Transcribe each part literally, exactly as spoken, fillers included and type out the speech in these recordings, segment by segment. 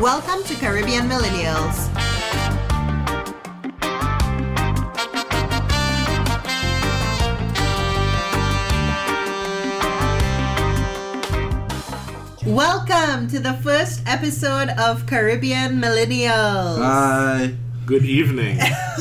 Welcome to Caribbean Millennials. Welcome to the first episode of Caribbean Millennials. Hi. Good evening.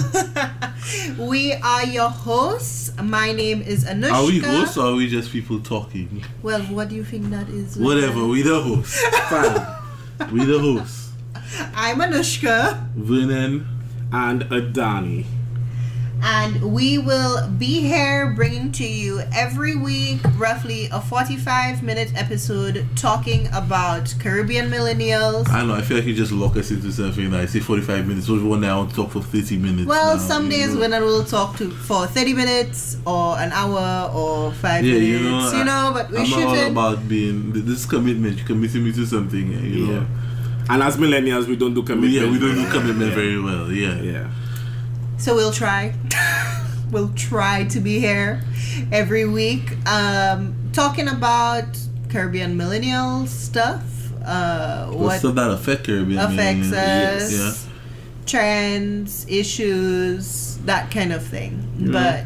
We are your hosts. My name is Anushka. Are we hosts or are we just people talking? Well, what do you think that is? Whatever, we the hosts. Fine. We the hosts. I'm Anushka. Vernon. And Adani. And we will be here bringing to you every week roughly a forty-five minute episode talking about Caribbean millennials. I know, I feel like you just lock us into something like, say forty-five minutes. So one day I want to talk for thirty minutes. Well, now, some days know. when I will talk to for thirty minutes or an hour or five yeah, minutes, you know, you know I, but we I'm shouldn't. all about being, this commitment, you're committing me to something, you know. Yeah. And as millennials, we don't do commitment. Yeah, we don't do commitment yeah. very well, yeah. Yeah. So we'll try. We'll try to be here every week um, talking about Caribbean millennial stuff. Uh, What what stuff that affect Caribbean affects millennials. us, Yeah. trends, issues, that kind of thing. Mm. But,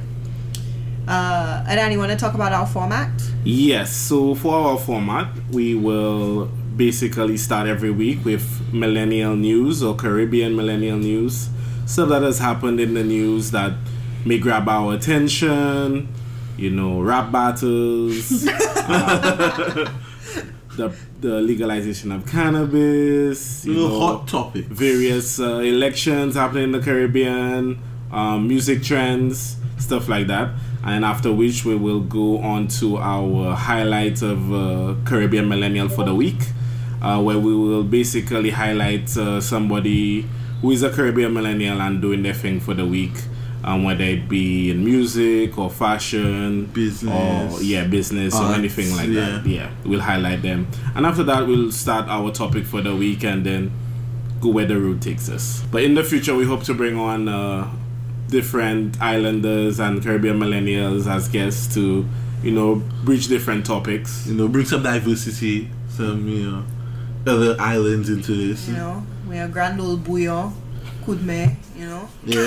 uh, Adani, you want to talk about our format? Yes. So for our format, we will basically start every week with millennial news or Caribbean millennial news. Stuff that has happened in the news that may grab our attention, you know, rap battles, uh, the the legalization of cannabis, you You know, know, hot topics. various uh, elections happening in the Caribbean, um, music trends, stuff like that. And after which we will go on to our highlights of uh, Caribbean Millennial for the week, uh, where we will basically highlight uh, somebody who is a Caribbean Millennial and doing their thing for the week. Um, whether it be in music or fashion, Business. or yeah, business Arts, or anything like yeah. that. Yeah, we'll highlight them, and after that, we'll start our topic for the week, and then go where the road takes us. But in the future, we hope to bring on uh, different islanders and Caribbean millennials as guests to, you know, breach different topics. You know, bring some diversity, some, you know, other islands into this. You know, we are Grand Old Bouillon, Kudme, you know. Yeah.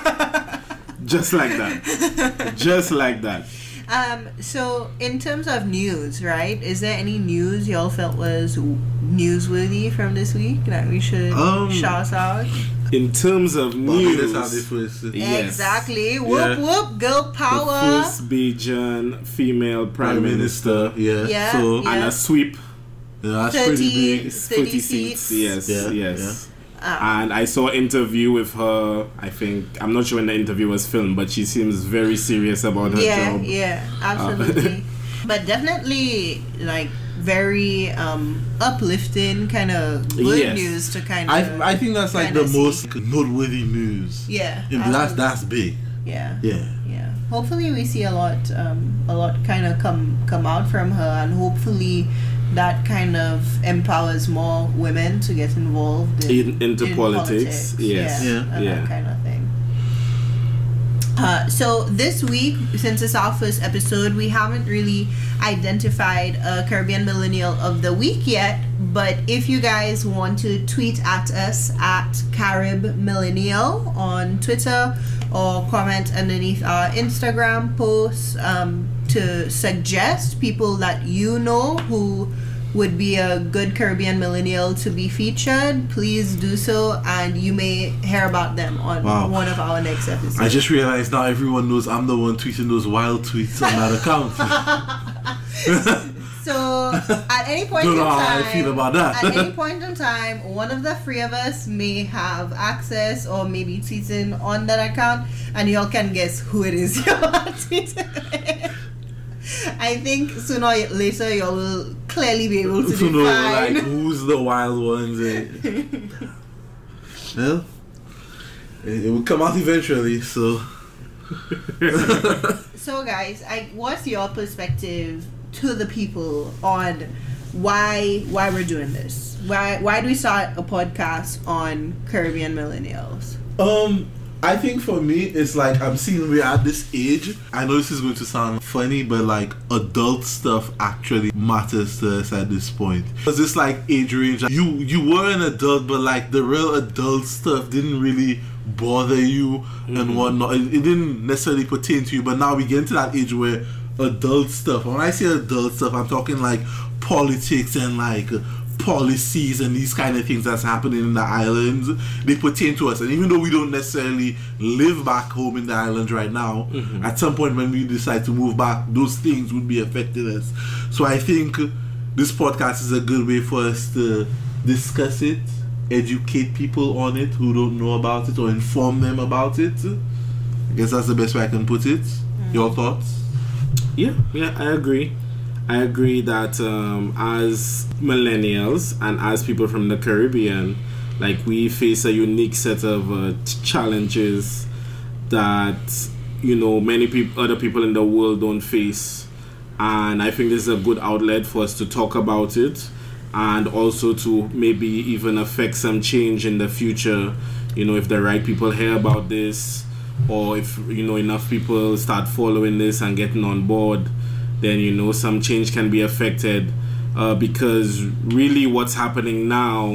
Just like that. Just like that. Um, so in terms of news, right? Is there any news y'all felt was newsworthy from this week that we should Um, shout out? In terms of Barbados news, have the first. Yes. Exactly. Whoop Yeah. whoop, girl the power. first Bajan female prime, Prime minister, Minister, yeah. Yeah, So, yeah. and a sweep. yeah, that's thirty pretty big. thirty seats. Yes, Yeah, yes. Um, And I saw an interview with her. I think I'm not sure when the interview was filmed, but she seems very serious about her yeah, job. yeah, absolutely. But definitely, like, very um, uplifting kind of good Yes. news to kind of. I, I think that's like the kinda see. most noteworthy news. Yeah. And that's absolutely. that's big. Yeah. Yeah. Yeah. Hopefully we see a lot um a lot kind of come come out from her, and hopefully that kind of empowers more women to get involved in, In- into in politics, yes. yeah, Yeah. and Yeah. that kind of thing. Uh, so this week, since it's our first episode, we haven't really identified a Caribbean Millennial of the Week yet. But if you guys want to tweet at us at Carib Millennial on Twitter, or comment underneath our Instagram posts um, to suggest people that you know who would be a good Caribbean millennial to be featured, please do so, and you may hear about them on Wow. one of our next episodes. I just realized now everyone knows I'm the one tweeting those wild tweets on that account. So at any point Don't in know how time, I feel about that. at any point in time, one of the three of us may have access or maybe tweeting on that account, and y'all can guess who it is y'all are tweeting with. I think sooner or later y'all will clearly be able to to know like define. who's the wild ones. Eh? Well, it, it will come out eventually. So, So guys, I what's your perspective to the people on why why we're doing this? Why why do we start a podcast on Caribbean millennials? um, I think for me, it's like I'm seeing we're at this age. I know this is going to sound funny, but like adult stuff actually matters to us at this point. Because it's like age range. You you were an adult, but like the real adult stuff didn't really bother you mm-hmm. and whatnot. It, it didn't necessarily pertain to you. But now we get into that age where adult stuff. When I say adult stuff, I'm talking like politics and like policies and these kind of things that's happening in the islands. They pertain to us, and even though we don't necessarily live back home in the islands right now, mm-hmm. at some point when we decide to move back, those things would be affecting us. So I think this podcast is a good way for us to discuss it, educate people on it who don't know about it, or inform them about it. I guess that's the best way I can put it. Mm-hmm. Your thoughts? Yeah, yeah, I agree. I agree that um, as millennials and as people from the Caribbean, like we face a unique set of uh, t- challenges that, you know, many people, other people in the world don't face. And I think this is a good outlet for us to talk about it, and also to maybe even affect some change in the future. You know, if the right people hear about this, or if, you know, enough people start following this and getting on board, then, you know, some change can be affected, uh, because really what's happening now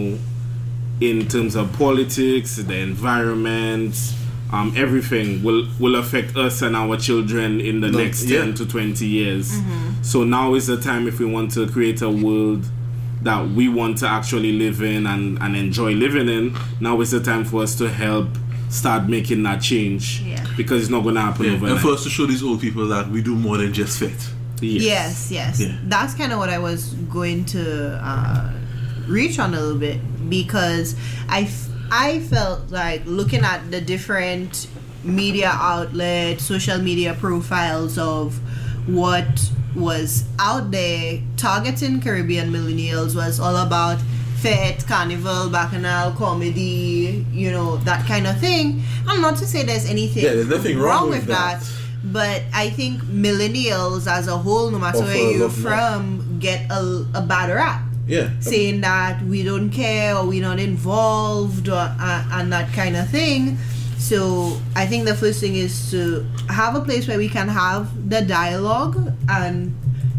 in terms of politics, the environment, um, everything will, will affect us and our children in the no, next yeah. ten to twenty years. Mm-hmm. So now is the time, if we want to create a world that we want to actually live in and, and enjoy living in, now is the time for us to help start making that change. Yeah. Because it's not going to happen yeah. overnight. And for us to show these old people that we do more than just fit. Yes, yes. yes. Yeah. That's kind of what I was going to uh, reach on a little bit, because I, f- I felt like looking at the different media outlets, social media profiles of what was out there targeting Caribbean millennials was all about fete, carnival, bacchanal, comedy, you know, that kind of thing. I'm not to say there's anything yeah, there's nothing wrong, wrong with, with that. that. But I think millennials as a whole, no matter Offer where you're love, from, no. get a, a bad rap. Yeah. Saying that we don't care or we're not involved or, uh, and that kind of thing. So I think the first thing is to have a place where we can have the dialogue, and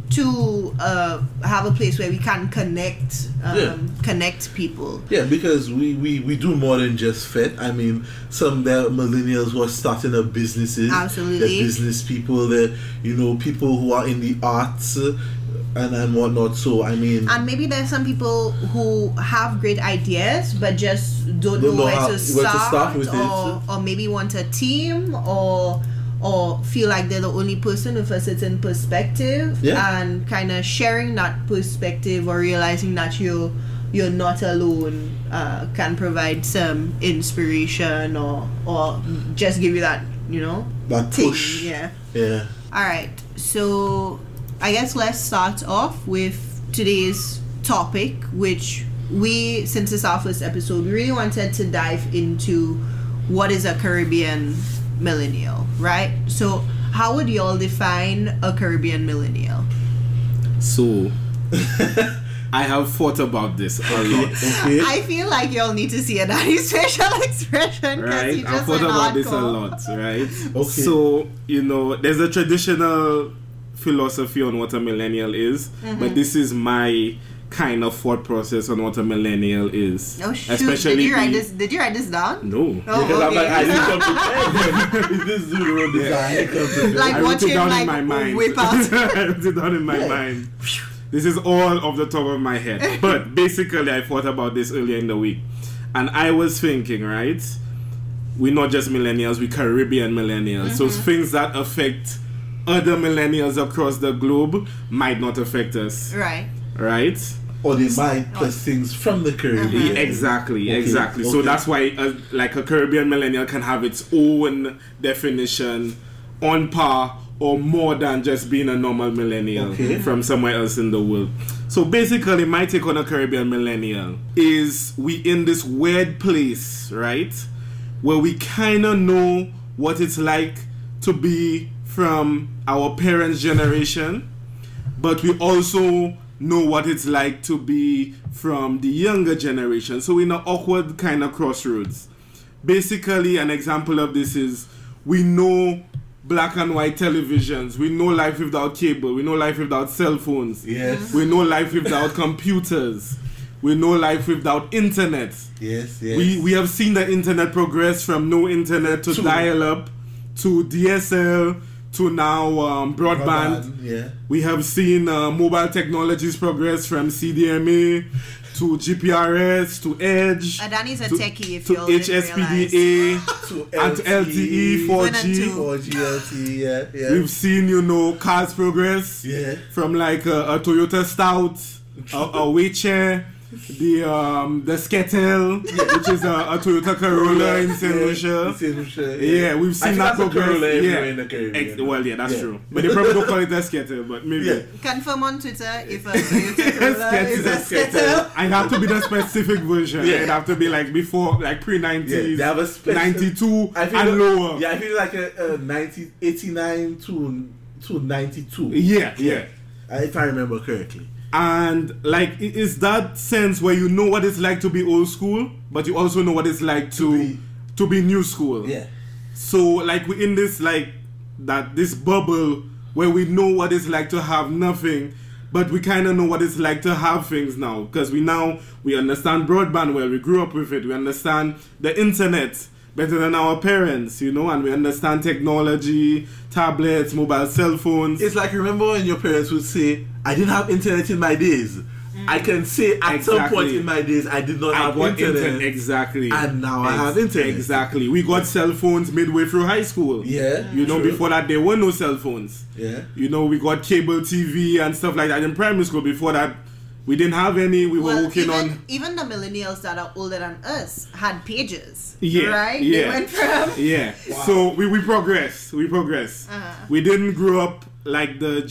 to uh, have a place where we can connect um, yeah. connect people. Yeah, because we, we, we do more than just fit. I mean, some the millennials who are starting up businesses. Absolutely. They're business people. They're, you know, people who are in the arts and, and whatnot. So, I mean... And maybe there's some people who have great ideas but just don't, don't know, know where, how, to start, where to start with or, it. Or maybe want a team, or... or feel like they're the only person with a certain perspective, yeah. and kind of sharing that perspective or realizing that you you're not alone uh, can provide some inspiration, or or just give you that, you know, that thing. push. Yeah. Yeah. All right. So I guess let's start off with today's topic, which we, since it's our first episode, we really wanted to dive into what is a Caribbean millennial, right? So how would y'all define a Caribbean millennial? So I have thought about this a lot. Okay. I feel like y'all need to see a Daddy's facial expression, right? I've thought about this a lot, right? Okay. So, you know, there's a traditional philosophy on what a millennial is, mm-hmm. but this is my kind of thought process on what a millennial is. Oh shoot! Especially did you write the, this? Did you write this down? No. Oh, because okay. I'm like, I didn't come prepared. Is this dude wrote this down? I didn't come prepared. Like I wrote it down like, in my mind. Whip out. I wrote it down in my yeah. mind. This is all off the top of my head. But basically, I thought about this earlier in the week, and I was thinking, right? We're not just millennials; we're Caribbean millennials. Mm-hmm. So things that affect other millennials across the globe might not affect us. Right. Right. Or they might plus things from the Caribbean. Uh-huh. Exactly, okay. exactly. Okay. So that's why, uh, like, a Caribbean millennial can have its own definition, on par or more than just being a normal millennial okay. from somewhere else in the world. So basically, my take on a Caribbean millennial is we in this weird place, right, where we kind of know what it's like to be from our parents' generation, but we also know what it's like to be from the younger generation. So we're in an awkward kind of crossroads, basically an example of this is we know black and white televisions, we know life without cable, we know life without cell phones, Yes. we know life without computers, we know life without internet. Yes, yes. We we have seen the internet progress from no internet to To- dial-up to D S L to now um, broadband. Broadband, yeah. We have seen uh, mobile technologies progress from C D M A to G P R S to Edge Adani's a to, techie if to you all didn't H S P realize. D A To and to L T E, four One and G. two. four G L T E, yeah, yeah. We've seen, you know, cars progress Yeah. from like a, a Toyota Stout, a, a wheelchair, the um the Skettle, which is a, a Toyota Corolla in Saint Lucia. In Saint Lucia, Yeah, we've I seen think that that's a progress. Corolla Yeah, everywhere in the Caribbean. Ex- well, yeah, that's Yeah. true. But they probably don't call it a Skettle, but maybe. Yeah. Confirm on Twitter if a Toyota Corolla Skettle, is a Skettle. Skettle. I have to be the specific version. Yeah. It'd have to be like before, like pre Yeah, nineties, they have a special, ninety-two I feel and like- lower. Yeah, I feel like a, a ninety, eighty-nine to to ninety-two. Yeah, yeah. Uh, if I remember correctly. And like it is that sense where you know what it's like to be old school, but you also know what it's like to To be- to be new school. Yeah. So like we in this like that this bubble where we know what it's like to have nothing, but we kind of know what it's like to have things now, because we now we understand broadband well. We grew up with it. We understand the internet better than our parents, you know, and we understand technology, tablets, mobile cell phones. It's like, remember when your parents would say, I didn't have internet in my days. I can say at some Exactly. point in my days I did not I have got internet. internet exactly, And now I have internet. Exactly. We got cell phones midway through high school. Yeah, You know, true. before that there were no cell phones. Yeah. You know, we got cable T V and stuff like that in primary school. Before that, we didn't have any. We were Well, working even, on. even the millennials that are older than us had pages. Yeah, Right? yeah. They went from. Yeah. So we, we progress. We progress. Uh-huh. We didn't grow up like the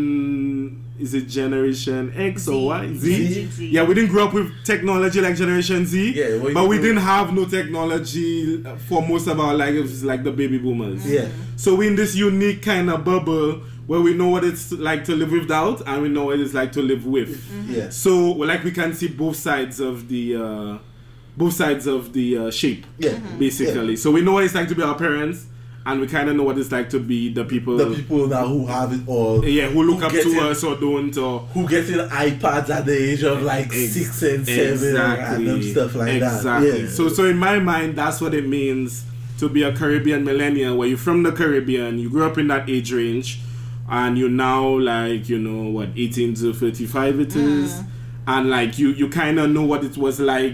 gen. Is it Generation X or Y? Z? Z. Yeah, we didn't grow up with technology like Generation Z. Yeah, well, but we you- didn't have no technology for most of our lives like the baby boomers. Yeah. So we're in this unique kind of bubble where we know what it's like to live without and we know what it's like to live with. Yeah. So like we can see both sides of the uh, both sides of the uh, shape, Yeah. basically. So we know what it's like to be our parents, and we kind of know what it's like to be the people, The people now who have it all. yeah, who look who up get to it- us or don't, or Who getting iPads at the age of like Ex- six and seven and random stuff like exactly. that. Yeah. So, so in my mind, that's what it means to be a Caribbean millennial, where you're from the Caribbean, you grew up in that age range, and you're now like, you know, what, eighteen to thirty-five it is, and like you, you kind of know what it was like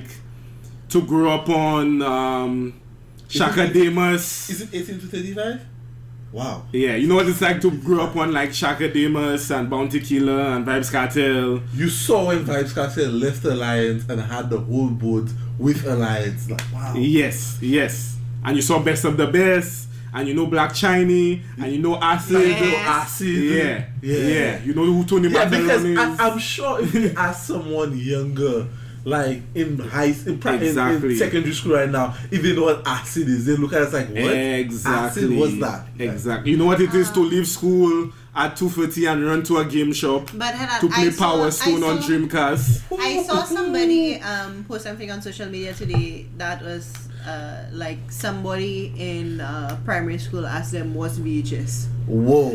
to grow up on um, Shaka Demus. Is it eighteen to thirty-five? Wow. Yeah, you know what it's like to grow up on like Shaka Demus and Bounty Killer and Vibes Cartel. You saw when Vibes Cartel left Alliance and had the whole boat with Alliance. Like, wow. Yes, yes. And you saw Best of the Best, and you know Black Chiney, and you know Acid. Like, Yes. no acid. Yeah, Yeah. yeah. You know who Tony Yeah, because Matalon is. I, I'm sure if you ask someone younger, like in high, in, pri- in- Exactly. in secondary school right now, if they know what acid is, they look at it like, what? Exactly. Acid, what's that? Exactly. You know what it is to leave school at two thirty and run to a game shop But Hanan, to play I saw- Power I Stone on saw- Dreamcast. I saw somebody um, post something on social media today that was uh, like somebody in uh, primary school asked them what's V H S. Whoa.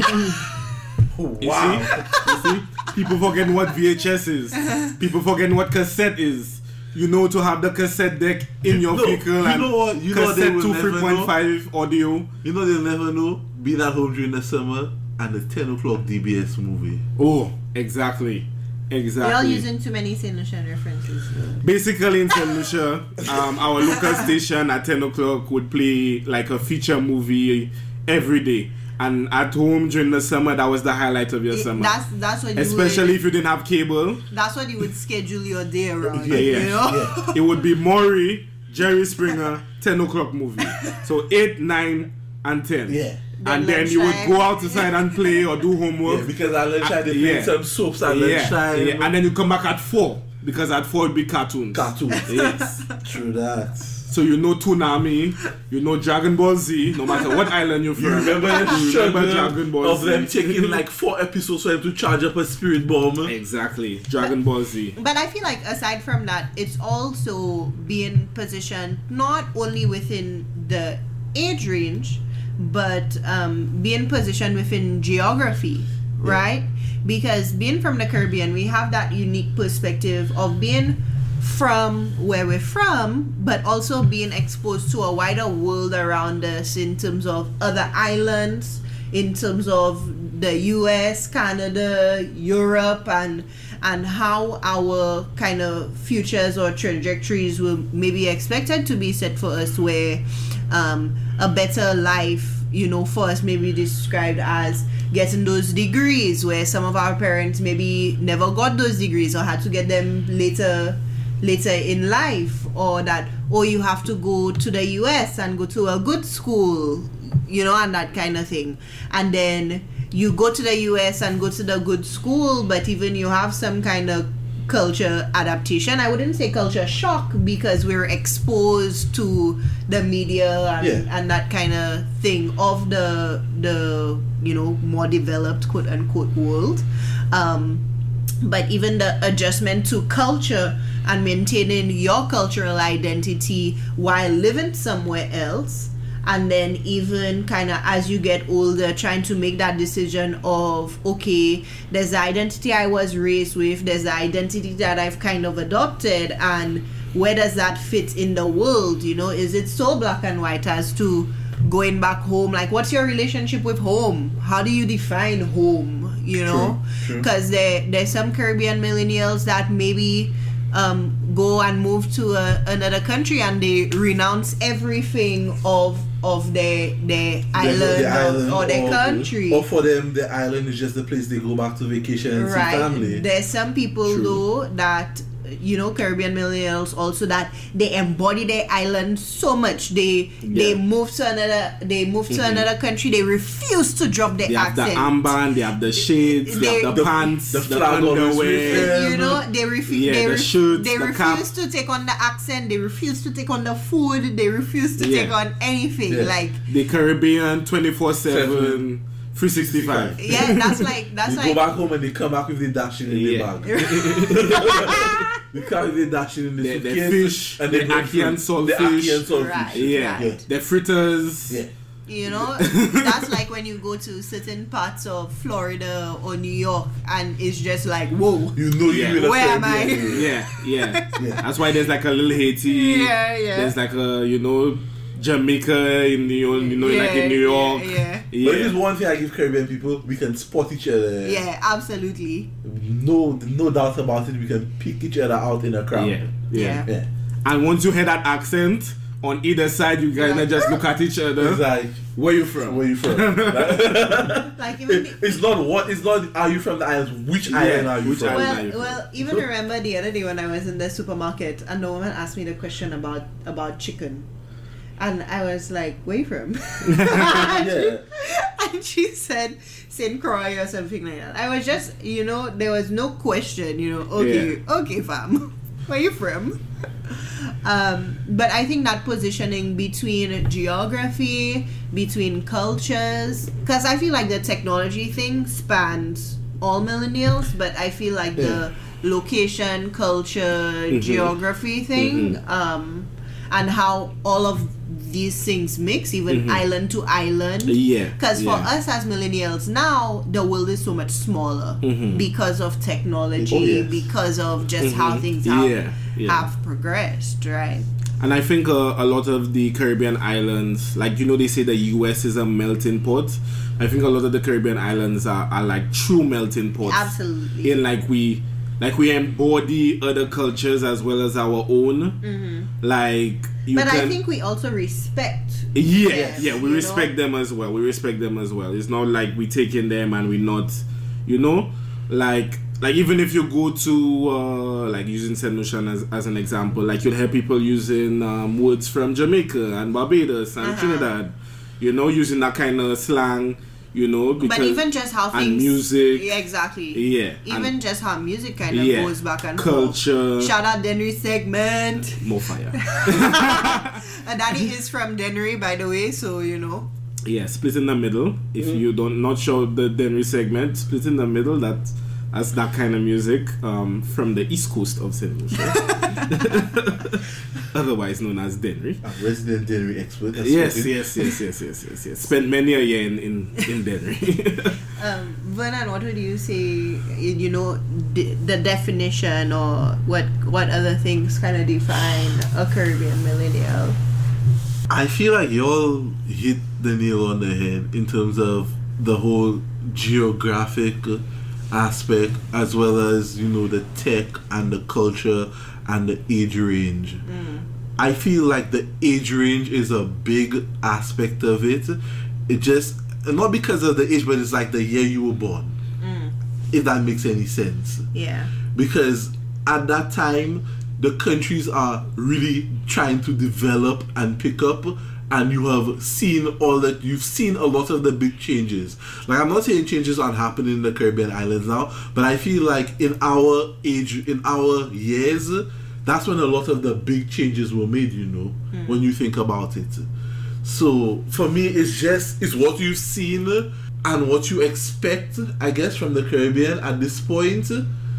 You Wow. see? You see? People forgetting what V H S is. People forgetting what cassette is. You know, to have the cassette deck in your No, vehicle you and know what? You know they cassette will to never three point five audio. You know they'll never know. Being at home during the summer and the ten o'clock D B S movie. Oh, exactly. Exactly. They're all using too many Saint Lucian references. Basically, in Saint Lucia, um, our local station at ten o'clock would play like a feature movie every day. And at home during the summer, that was the highlight of your It- summer. that's that's what you Especially would, if you didn't have cable. that's what you would schedule your day around. Yeah, yeah. You know? It would be Maury, Jerry Springer, ten o'clock movie. So eight, nine, and ten. Yeah. And Then then you would lunchtime. go outside and play or do Yeah, homework. because at lunchtime they Uh, play yeah. some soaps at Yeah, lunchtime. yeah. And then you come back at four. because at four it'd be cartoons. Cartoons. Yes. True that. So you know Toonami, you know Dragon Ball Z, no matter what island you're from. You remember the you struggle remember Dragon Ball of Z. them taking like four episodes for them to charge up a spirit bomb? Exactly. Dragon Ball Z. But I feel like aside from that, it's also being positioned not only within the age range, but um, being positioned within geography, Yeah. right? Because being from the Caribbean, we have that unique perspective of being from where we're from, but also being exposed to a wider world around us in terms of other islands, in terms of the U S, Canada, Europe, and and how our kind of futures or trajectories will maybe expected to be set for us, where um, a better life, you know, for us maybe described as getting those degrees, where some of our parents maybe never got those degrees or had to get them later later in life, or that, oh, you have to go to the U S and go to a good school, you know, and that kind of thing. And then you go to the U S and go to the good school, but even you have some kind of culture adaptation. I wouldn't say culture shock, because we're exposed to the media and, Yeah. and that kind of thing of the the you know more developed quote unquote world. Um, but even the adjustment to culture and maintaining your cultural identity while living somewhere else, and then even kind of as you get older, trying to make that decision of, okay, there's the identity I was raised with, there's the identity that I've kind of adopted, and where does that fit in the world? You know, is it so black and white as to going back home? Like, what's your relationship with home? How do you define home? You know, because there there's some Caribbean millennials that maybe um, go and move to a, another country and they renounce everything of of their their island, The or, island or their or- country. Or for them, the island is just the place they go back to vacation and see family. There's some people True. though that, you know, Caribbean millennials also, that they embody their island so much. They they Yeah. move to another they move to another country. They refuse to drop their They have the accent. armband, they have the shades, they, They- have the, The- pants, the the, flag always with underwear. them. You know, they refuse. Yeah, they the ref- shirts, they the refuse cap. to take on the accent. They refuse to take on the food. They refuse to Yeah. take on anything. Yeah. Like, The Caribbean twenty-four seven, three sixty-five. yeah, that's like that's They like. go back home and they come back with the dashing in Yeah. their bag. They come with the dashing in the The, the suitcase fish, and the they go ackee and through. The saltfish. ackee and saltfish. Right. Yeah. Yeah. The fritters. Yeah. You know, that's like when you go to certain parts of Florida or New York, and it's just like, whoa. You know Yeah. you in a Where am Caribbean I? area. Yeah, yeah. Yeah. That's why there's like a little Haiti. Yeah, yeah. There's like a, you know, Jamaica in New York, you know, like in New York. Yeah, Yeah. But it is one thing I give Caribbean people: we can spot each other. yeah, yeah, absolutely. No, no doubt about it. We can pick each other out in a crowd. Yeah, yeah. Yeah. Yeah. And once you hear that accent, on either side, you guys Yeah. just look at each other. It's like, Where you from? where you from? Like even It- it's not what. It's not. Are you from the islands? Which Yeah, island are you which from? island? well, are you from? well, even remember the other day when I was in the supermarket and the woman asked me the question about about chicken, and I was like, "Where you from?" Yeah. And she said Saint Croix or something like that. I was just, you know, there was no question, you know. Okay, okay, fam, where you from? Um, but I think that positioning between geography, between cultures, because I feel like the technology thing spans all millennials, but I feel like the location, culture, geography thing, um, and how all of these things mix, even island to island. Yeah. Because for yeah. us as millennials now, the world is so much smaller because of technology, Oh, yes. because of just how things have, Yeah, yeah. have progressed, right? And I think uh, a lot of the Caribbean islands, like, you know, they say the U S is a melting pot. I think a lot of the Caribbean islands are, are like true melting pots. Absolutely. In like we, like we embody other cultures as well as our own. Like you But can. I think we also respect. Yeah, Yes, yeah, we you respect know? them as well. We respect them as well. It's not like we taking them and we not, you know, like like even if you go to uh, like using Saint Lucian as, as an example, like you'll hear people using um, words from Jamaica and Barbados and Uh-huh. Trinidad, you know, using that kind of slang. you know, because but even just how things and music, yeah, exactly, yeah, even and, just how music kind of yeah, goes back and culture. forth. Shout out Denry segment. More fire. And Danny is from Denry, by the way, so you know. Yeah, split in the middle. If mm-hmm. you don't not show the Denry segment, split in the middle. That that's that kind of music um, from the east coast of Saint Lucia, otherwise known as Denry. A resident Denry expert. Yes, yes, yes, yes, yes, yes, yes. Spent many a year in in, in Denry. um, Vernon, what would you say? You know, the, the definition or what what other things kind of define a Caribbean millennial? I feel like y'all hit the nail on the head in terms of the whole geographic aspect, as well as, you know, the tech and the culture and the age range. Mm. I feel like the age range is a big aspect of it. It just, not because of the age, but it's like the year you were born. Mm. If that makes any sense. Yeah. Because at that time, the countries are really trying to develop and pick up, and you have seen all that. You've seen a lot of the big changes. Like, I'm not saying changes aren't happening in the Caribbean islands now, but I feel like in our age, in our years, that's when a lot of the big changes were made, you know, mm. when you think about it. So for me, it's just, it's what you've seen and what you expect, I guess, from the Caribbean at this point.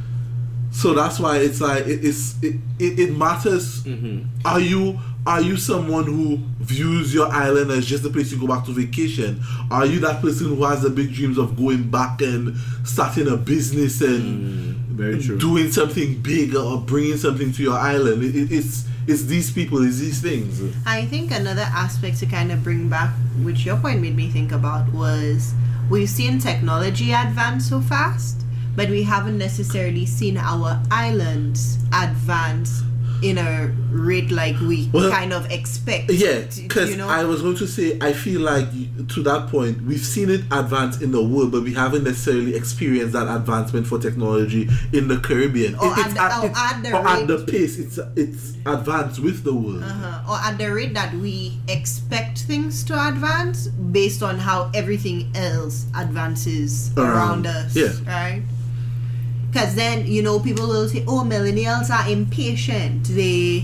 So that's why it's like it, it's it, it, it matters. Mm-hmm. Are you are you someone who views your island as just a place you go back to vacation? Are you that person who has the big dreams of going back and starting a business and mm, very true. doing something big or bringing something to your island? It, it, it's it's these people, it's these things. I think another aspect to kind of bring back, which your point made me think about, was we've seen technology advance so fast, but we haven't necessarily seen our islands advance in a rate like we well, kind of expect. Yeah, because you know? I was going to say, I feel like to that point, we've seen it advance in the world, but we haven't necessarily experienced that advancement for technology in the Caribbean. Or, it, at, the, at, or, at, the or rate, at the pace it's it's advanced with the world. Uh-huh. Or at the rate that we expect things to advance based on how everything else advances around, around us. Yeah. Right? Because then, you know, people will say, oh, millennials are impatient. They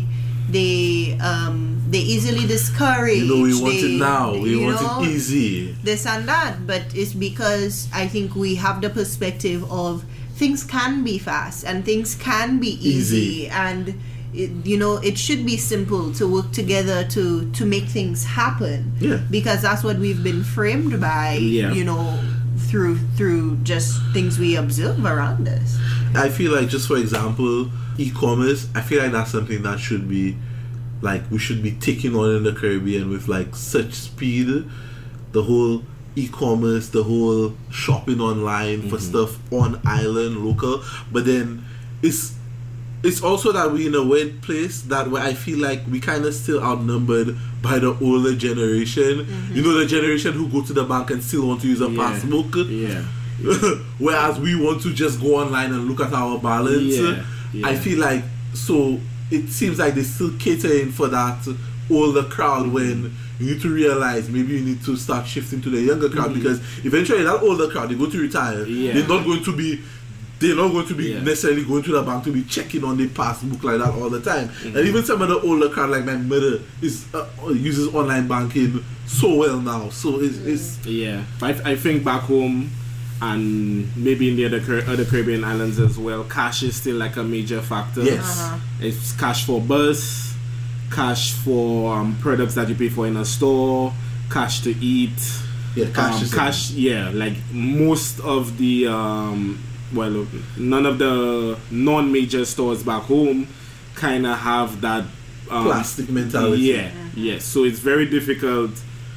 they um they easily discourage. You know, we want they, it now. We want know, it easy. This and that. But it's because I think we have the perspective of things can be fast and things can be easy. Easy. And, it, you know, it should be simple to work together to, to make things happen. Yeah. Because that's what we've been framed by, yeah. you know, through through just things we observe around us. I feel like, just for example, e-commerce, I feel like that's something that should be, like, we should be taking on in the Caribbean with, like, such speed. The whole e-commerce, the whole shopping online mm-hmm. for stuff on island, local. But then it's it's also that we're in a weird place that where I feel like we kind of still outnumbered by the older generation. Mm-hmm. You know, the generation who go to the bank and still want to use a yeah. passbook. Yeah. Whereas we want to just go online and look at our balance. Yeah. Yeah. I feel like, so it seems like they're still catering for that older crowd when you need to realize maybe you need to start shifting to the younger crowd, mm-hmm. because eventually that older crowd, they go to retire. Yeah. They're not going to be They're not going to be yeah. necessarily going to the bank to be checking on their passbook like that all the time. Mm-hmm. And even some of the older crowd, like my mother, is uh, uses online banking so well now. So it's, it's yeah. I, I think back home and maybe in the other other Caribbean islands as well, cash is still like a major factor. Yes, uh-huh. It's cash for bus, cash for um, products that you pay for in a store, cash to eat. Yeah, cash. Um, is cash. Yeah, like most of the. Um, Well, none of the non-major stores back home kind of have that um, plastic mentality. Yeah, yeah. So it's very difficult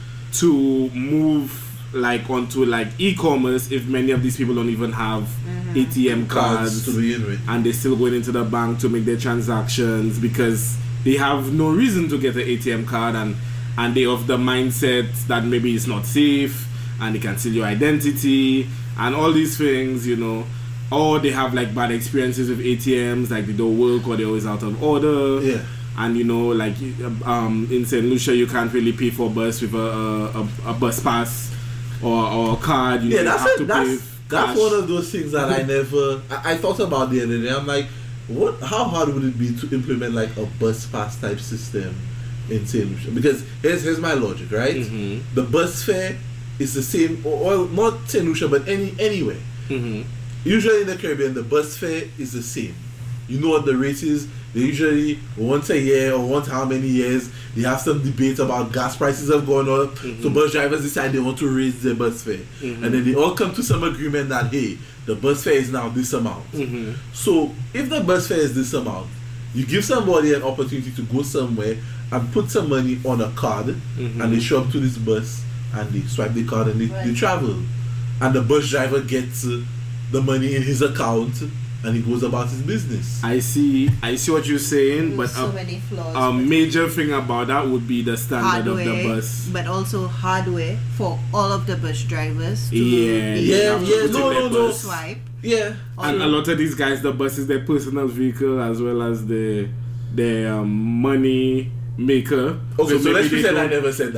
to move like onto like e-commerce if many of these people don't even have mm-hmm. A T M cards, cards to begin with, and they're still going into the bank to make their transactions because they have no reason to get an A T M card, and and they have the mindset that maybe it's not safe and they can steal your identity and all these things, you know. Or they have like bad experiences with A T Ms, like they don't work or they're always out of order. Yeah. And you know, like um, in Saint Lucia, you can't really pay for a bus with a, a, a bus pass or or card. You Yeah, know, that's you have it. to That's pay that's cash. one of those things that I never. I, I thought about the other day. I'm like, what? How hard would it be to implement like a bus pass type system in Saint Lucia? Because here's here's my logic, right? Mm-hmm. The bus fare is the same, or, or not Saint Lucia, but any anywhere. Mm-hmm. Usually in the Caribbean, the bus fare is the same. You know what the rate is. They usually once a year or once how many years they have some debate about gas prices have gone up. Mm-hmm. So bus drivers decide they want to raise their bus fare, Mm-hmm. and then they all come to some agreement that hey, the bus fare is now this amount. Mm-hmm. So if the bus fare is this amount, you give somebody an opportunity to go somewhere and put some money on a card, Mm-hmm. and they show up to this bus and they swipe the card and they, they Right. travel, and the bus driver gets uh, the money in his account and he goes about his business. I see. I see what you're saying, but There's so a, many flaws. a with major thing about that would be the standard of the hardware, bus. but also hardware for all of the bus drivers to Yeah, be you Yeah, have to yeah, put in no, their no, no. bus. swipe. Yeah, And a lot of these guys, the bus is their personal vehicle as well as the their um, money maker. okay. So, maybe let's they pretend I don't- never said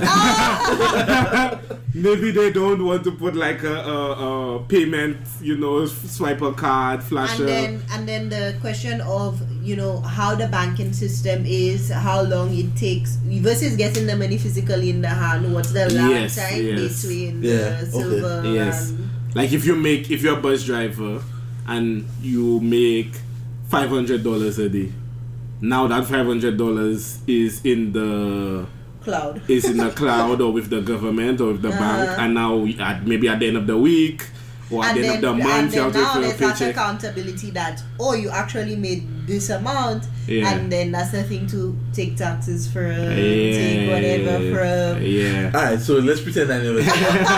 that. Maybe they don't want to put like a, a, a payment, you know, swipe a card, flash And a. then and then the question of, you know, how the banking system is, how long it takes versus getting the money physically in the hand. What's the lag Yes, time yes. between Yeah, the okay. silver Yes. and Like if you make, if you're a bus driver and you make five hundred dollars a day, now that five hundred dollars is in the cloud? is in the cloud or with the government or with the bank, Uh-huh. and now at maybe at the end of the week or at And the then, end of the and month you then have to now pay a there's that paycheck. accountability that, oh, you actually made this amount, Yeah. and then that's the thing to take taxes for, Yeah, take whatever from. yeah. All right, so let's pretend I never said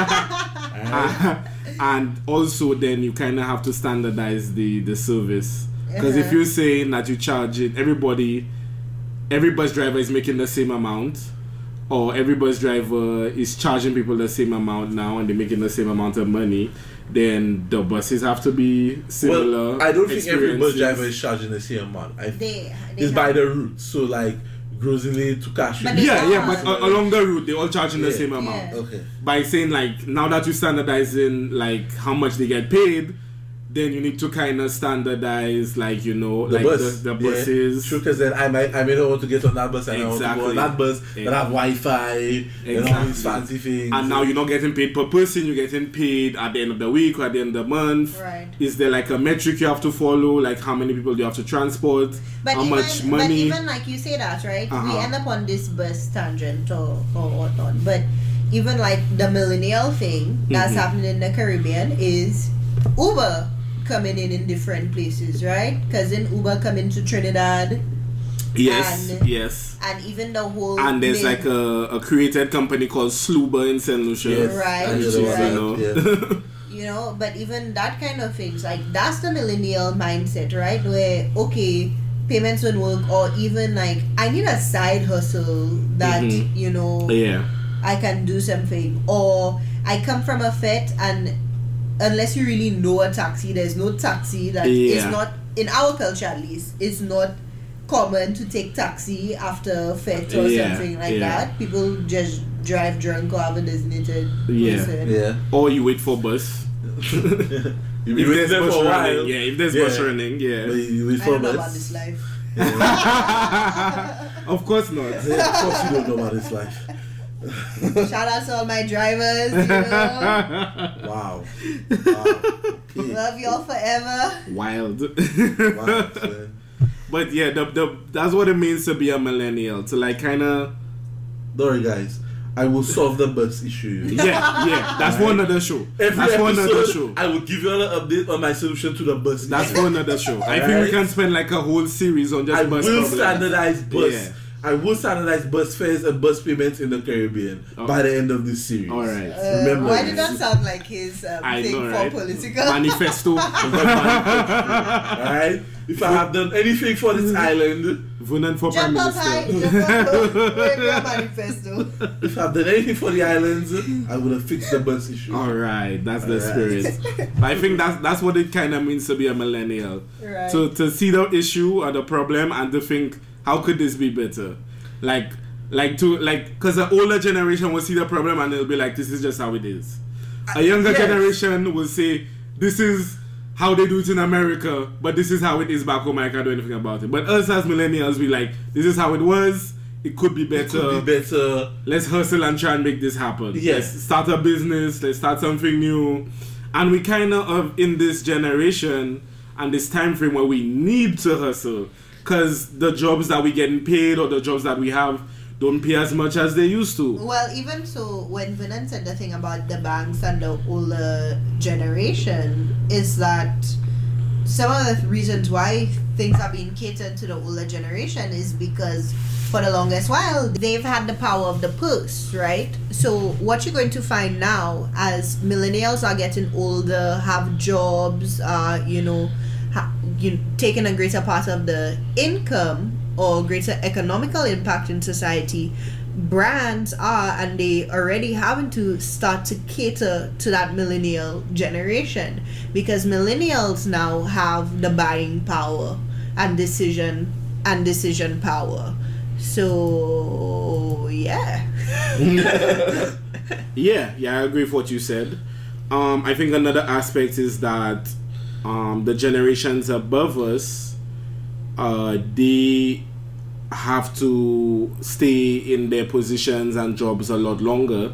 that. Uh, and also then you kind of have to standardize the the service, because if Uh-huh. you're saying that you charge it, everybody every bus driver is making the same amount, or every bus driver is charging people the same amount now and they're making the same amount of money, then the buses have to be similar. Well, I don't think every bus experiences. driver is charging the same amount. I They, they it's by have- the route. So like Grosley to Cash. But they Yeah, yeah, are. but uh, along the route they're all charging the Yeah. same amount. Yeah. Okay. By saying like, now that you're standardizing like how much they get paid, then you need to kind of standardize, like, you know, The like bus, the, the yeah. buses. True, because then I might, I may not want to get on that bus, and I want to go on Exactly. that bus that have Wi-Fi and all these Exactly. fancy things. And now you're not getting paid per person, you're getting paid at the end of the week or at the end of the month. Right. Is there like a metric you have to follow? Like how many people do you have to transport? But how even, much but money? even like you say that, right? We Uh-huh. end up on this bus tangent or, or whatnot. But even like the millennial thing that's Mhm. happening in the Caribbean is Uber coming in in different places, right? Because in Uber coming to Trinidad, Yes, and- yes. and even the whole And there's mid- like a, a created company called Sluber in Saint Lucia. Yes, Right, I Which hear is, about you that, know, yeah. you know, but even that kind of things, like that's the millennial mindset, right? Where okay, payments don't work, or even like I need a side hustle that Mhm. you know yeah. I can do something, or I come from a fet and unless you really know a taxi, there's no taxi that is Yeah. not in our culture at least. It's not common to take taxi after fet or Yeah, something like yeah. that. People just drive drunk or have a designated Yeah. person. Yeah. Or you wait for bus. You be If waiting there's there bus for a running, while. yeah. If there's Yeah. bus running, yeah. But you wait I for don't know bus. about this life. Of course not. Yeah, of course you don't know about this life. Shout out to all my drivers, you know. Wow. Wow. Okay. Love y'all forever. Wild. Wow, man. But yeah, the, the that's what it means to be a millennial. To like kind of Don't worry, guys. I will solve the bus issue. yeah, yeah. That's for another show. Every That's for another episode, show. I will give you all an update on my solution to the bus That's issue. for another show. I think we Alright. can spend like a whole series on just I bus will problems. standardize bus. Yeah. I will standardize bus fares and bus payments in the Caribbean Oh. by the end of this series. All right. Uh, Remember why this. did that sound like his um, I thing know, for right? political? Manifesto. Alright? If I have done anything for this island, Vunan for Prime Jump up high, Minister. jump up low. Wave your manifesto. if I've done anything for the islands, I would have fixed the bus issue. All right, that's the Alright. spirit. But I think that's that's what it kind of means to be a millennial. Right. To to see the issue or the problem and to think, how could this be better? Like like to like because the older generation will see the problem and they'll be like, this is just how it is. A younger yes. generation will say, this is how they do it in America, but this is how it is back home. I can't do anything about it. But us as millennials, we like, this is how it was. It could be better. It could be better. Let's hustle and try and make this happen. Yes. Let's start a business. Let's start something new. And we kind of, in this generation and this time frame where we need to hustle, because the jobs that we getting paid or the jobs that we have don't pay as much as they used to. Well, even so, when Vinan said the thing about the banks and the older generation, is that some of the reasons why things are being catered to the older generation is because for the longest while they've had the power of the purse, right? So what you're going to find now as millennials are getting older, have jobs, uh, you know, ha- you taking a greater part of the income or greater economical impact in society, brands are, and they already having to start to cater to that millennial generation, because millennials now have the buying power and decision and decision power. So yeah. yeah, yeah, I agree with what you said. Um, I think another aspect is that um, the generations above us, uh, they have to stay in their positions and jobs a lot longer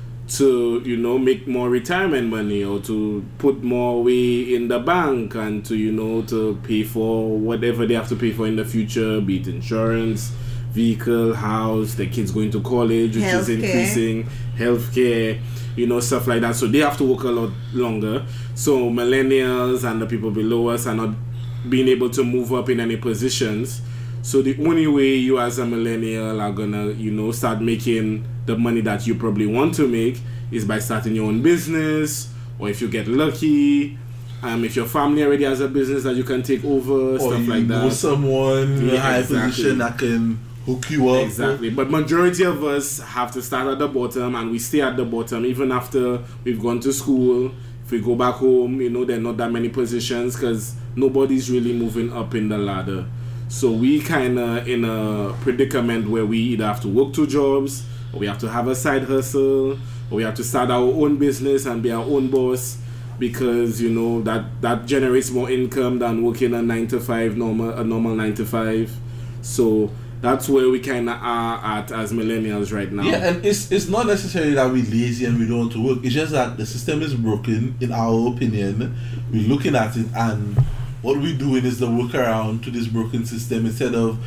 to, you know, make more retirement money or to put more away in the bank and to, you know, to pay for whatever they have to pay for in the future, be it insurance, vehicle, house, their kids going to college, which healthcare. is increasing, healthcare, you know, stuff like that. So they have to work a lot longer. So millennials and the people below us are not being able to move up in any positions. So the only way you as a millennial are gonna, you know, start making the money that you probably want to make is by starting your own business, or if you get lucky, um, if your family already has a business that you can take over, or stuff you like that. know someone in Yeah, a high exactly. position that can hook you up. Exactly. But majority of us have to start at the bottom, and we stay at the bottom even after we've gone to school. If we go back home, you know, there are not that many positions because nobody's really moving up in the ladder. So we kind of in a predicament where we either have to work two jobs, or we have to have a side hustle, or we have to start our own business and be our own boss, because, you know, that, that generates more income than working a nine to five, normal a normal nine to five. So that's where we kind of are at as millennials right now. Yeah, and it's it's not necessarily that we're lazy and we don't want to work. It's just that the system is broken, in our opinion. We're looking at it, and what we're doing is the workaround to this broken system instead of,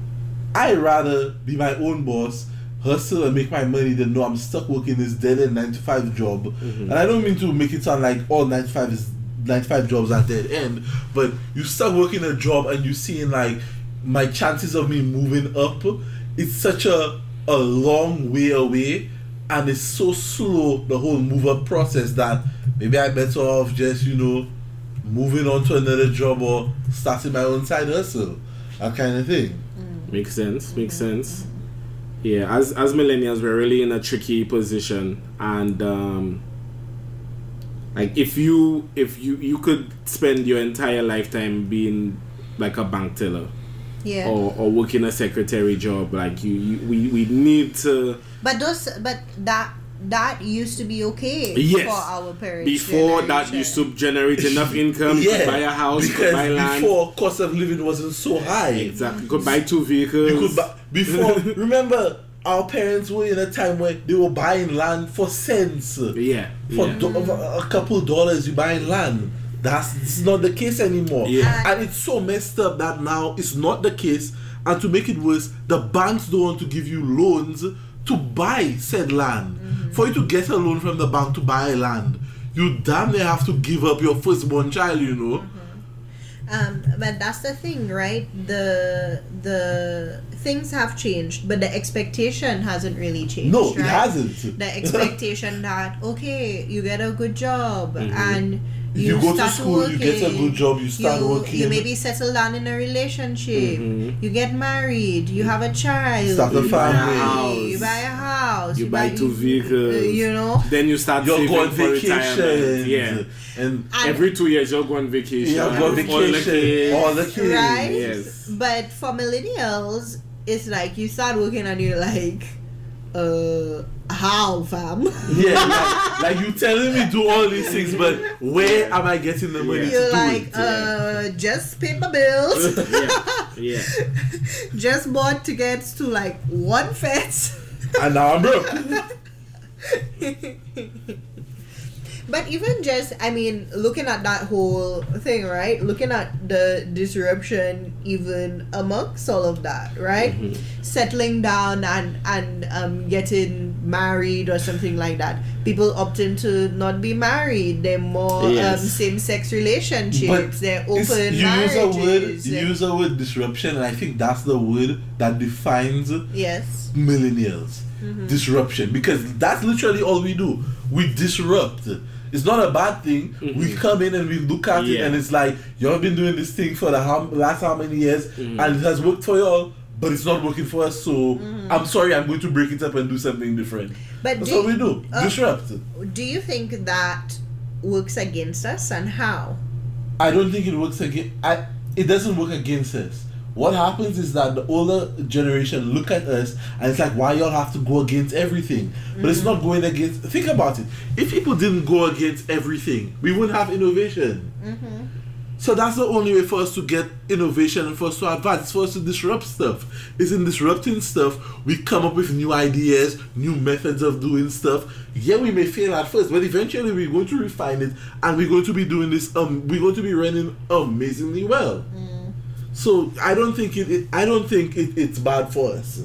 I'd rather be my own boss, hustle and make my money than know I'm stuck working this dead end nine to five job. Mm-hmm. And I don't mean to make it sound like all nine to five is nine to five jobs are dead end, but you start working a job and you're seeing like my chances of me moving up, it's such a a long way away, and it's so slow, the whole move up process, that maybe I better off just, you know, moving on to another job or starting my own side hustle, that kind of thing. Mm. Makes sense, makes sense. Yeah, as as millennials, we're really in a tricky position, and um, like if you if you you could spend your entire lifetime being like a bank teller, yeah, or or working a secretary job, like you, you we we need to. But those, but that that used to be okay Yes. for our parents. Before that generation. used to generate enough income Yeah, to buy a house, because could buy land. before cost of living wasn't so high. Exactly, could buy two vehicles. You could buy, before, remember, our parents were in a time where they were buying land for cents. Yeah, For yeah. do- a couple dollars, you buying land. That's it's not the case anymore. Yeah. And it's so messed up that now it's not the case. And to make it worse, the banks don't want to give you loans to buy said land. Mm-hmm. For you to get a loan from the bank to buy land, you damn near have to give up your firstborn child, you know. Mm-hmm. Um, but that's the thing, right? The the things have changed, but the expectation hasn't really changed. No, right? it hasn't. The expectation that, okay, you get a good job, Mhm. and You you, go to start school, you get a working, good job, you start you, working. You maybe settle down in a relationship. Mhm. You get married. You have a child. Start a you buy- family. You buy a house. You buy two vehicles. uh, you know. Then you start You're saving going for retirement. vacations. Yeah. And And- Every two years you're going vacation. you're going with all the vacation. kids. All the kids. Right? Yes. But for millennials, it's like you start working and you're like, uh, how, fam? Yeah, like, like you telling me do all these things, but where am I getting the money Yeah. to You're do like, it? uh, just pay my bills. Yeah. Yeah. Just bought tickets to like one fest. And now I'm broke. But even just, I mean, looking at that whole thing, right? Looking at the disruption even amongst all of that, right? Mm-hmm. Settling down and, and um, getting married or something like that. People opting to not be married. They're more Yes. um, same-sex relationships. They're It's- open you use a word, marriages. you use the word disruption, and I think that's the word that defines Yes. millennials. Mm-hmm. Disruption, because that's literally all we do. We disrupt. It's not a bad thing. Mm-hmm. We come in and we look at it, Yeah. and it's like, y'all been doing this thing for the how, last how many years, Mm-hmm. and it has worked for y'all, but it's not working for us. So Mm-hmm. I'm sorry, I'm going to break it up and do something different. But That's do, what we do. uh, Disrupt. do you think that works against us, and how? I don't think it works against. I. It doesn't work against us. What happens is that the older generation look at us and it's like, why y'all have to go against everything? But it's not going against. Think about it. If people didn't go against everything, we wouldn't have innovation. Mm-hmm. So that's the only way for us to get innovation and for us to advance. It's for us to disrupt stuff. It's in disrupting stuff we come up with new ideas, new methods of doing stuff. Yeah, we may fail at first, but eventually we're going to refine it, and we're going to be doing this. Um, we're going to be running amazingly well. So I don't think it. it I don't think it, it's bad for us.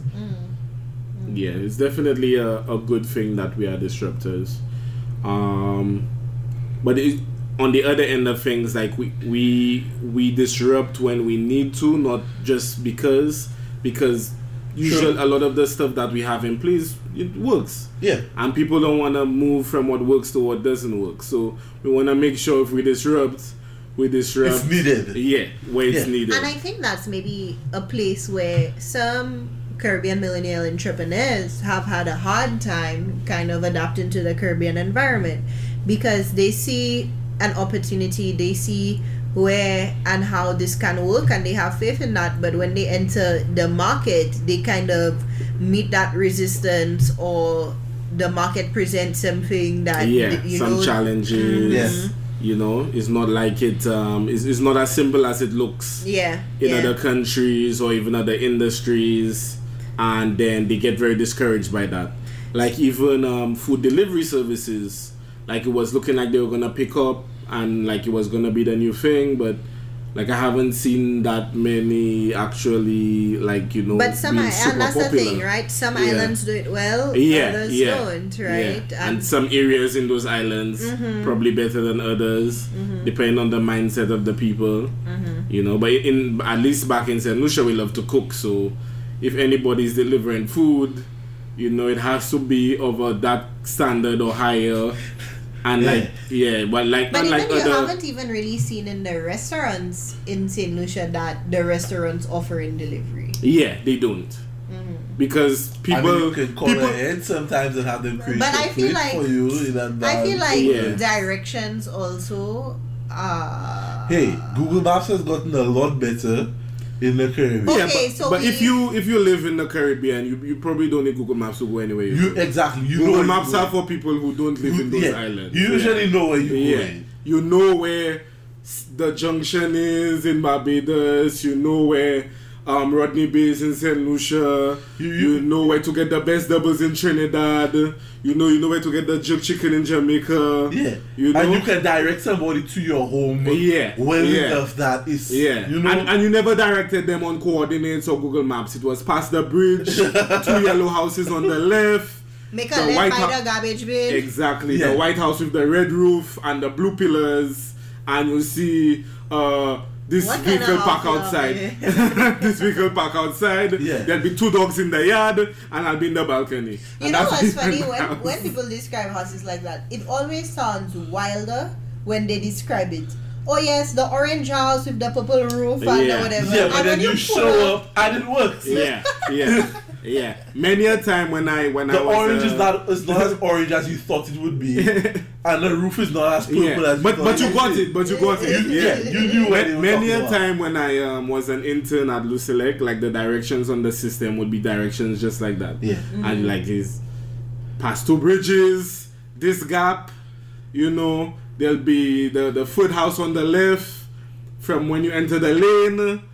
Yeah, it's definitely a, a good thing that we are disruptors. Um, but it, on the other end of things, like we, we we disrupt when we need to, not just because because usually a lot of the stuff that we have in place, it works. Yeah. And people don't want to move from what works to what doesn't work. So we want to make sure if we disrupt, we disrupt. It's needed. Yeah, where it's Yeah. needed. And I think that's maybe a place where some Caribbean millennial entrepreneurs have had a hard time kind of adapting to the Caribbean environment, because they see an opportunity, they see where and how this can work, and they have faith in that. But when they enter the market, they kind of meet that resistance, or the market presents something that yeah, you some know, challenges. Yes. You know, it's not like it. Um, it's, it's not as simple as it looks yeah, in yeah. other countries or even other industries, and then they get very discouraged by that. Like even um, food delivery services, like it was looking like they were gonna pick up, and like it was gonna be the new thing, but like I haven't seen that many actually, like, you know, But some, being I- super and that's the popular. thing, right? Some Yeah. islands do it well, Yeah, others yeah, don't, yeah. right? And, some areas in those islands Mm-hmm. probably better than others, depending on the mindset of the people. Mm-hmm. You know, but in at least back in Saint Lucia, we love to cook. So if anybody's delivering food, you know, it has to be of a, that standard or higher. And Yeah. like, yeah, but like, But unlike even you other, haven't even really seen in the restaurants in Saint Lucia that the restaurants offering delivery. yeah, they don't. Because people, I mean, you can call people, ahead sometimes and have them create But I a feel plate like- for you. In I feel advance. like Yeah. directions also. Uh, Hey, Google Maps has gotten a lot better in the Caribbean. Okay, yeah, but, so but we- if you if you live in the Caribbean, you, you probably don't need Google Maps to go anywhere. You, You go. exactly. You Google know Maps where are for people who don't live in those yeah, islands. You usually know where you're yeah. going. You know where s- the junction is in Barbados. You know where um, Rodney Bay is in Saint Lucia. You- You, you- know where to get the best doubles in Trinidad. You know you know where to get the jerk chicken in Jamaica. Yeah, You know. and you can direct somebody to your home. Yeah, well yeah. enough that is. Yeah, you know. and, and you never directed them on coordinates or Google Maps. It was past the bridge, two yellow houses on the left. make a the left White by House- the garbage bin. Exactly, Yeah. the White House with the red roof and the blue pillars, and you see uh, this What kind vehicle of park house outside. are This vehicle park outside. Yeah. There'll be two dogs in the yard, and I'll be in the balcony. You And know that's what's my funny? When, house. when people describe houses like that, it always sounds wilder when they describe it. Oh yes, the orange house with the purple roof and Yeah. the whatever. yeah, but and then when you pull show up and it works. Yeah, yeah. Yeah, many a time when I when The I was, orange uh, is not is not as orange as you thought it would be, and the roof is not as purple yeah. as you But thought but you would got be. it. But you got it. You, yeah, you knew what they were Many talking a about. time when I um, was an intern at Lucilec, like the directions on the system would be directions just like that. Yeah. Mm-hmm. And like is past two bridges, this gap, you know, there'll be the the food house on the left from when you enter the lane,